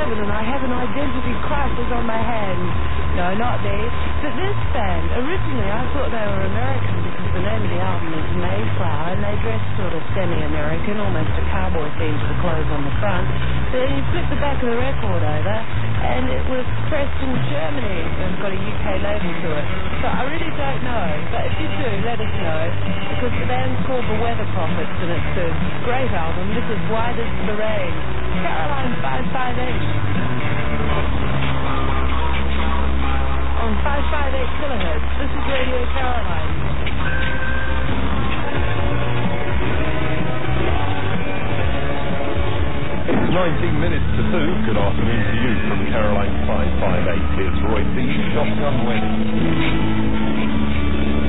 11 and I have an identity crisis on my hands. No, not me. But this band, originally I thought they were American because the name of the album is Mayflower and they dress sort of semi-American, almost a cowboy theme to the clothes on the front. But then you flip the back of the record over and it was pressed in Germany and got a UK label to it. So I really don't know, but if you do, let us know, because the band's called The Weather Prophets and it's a great album. This is Why Does the Rain? Caroline 558 on 558 kilohertz. This is Radio Caroline. It's 19 minutes to 2. Good afternoon to you from Caroline 558. Here's Roy C. Shotgun Wedding.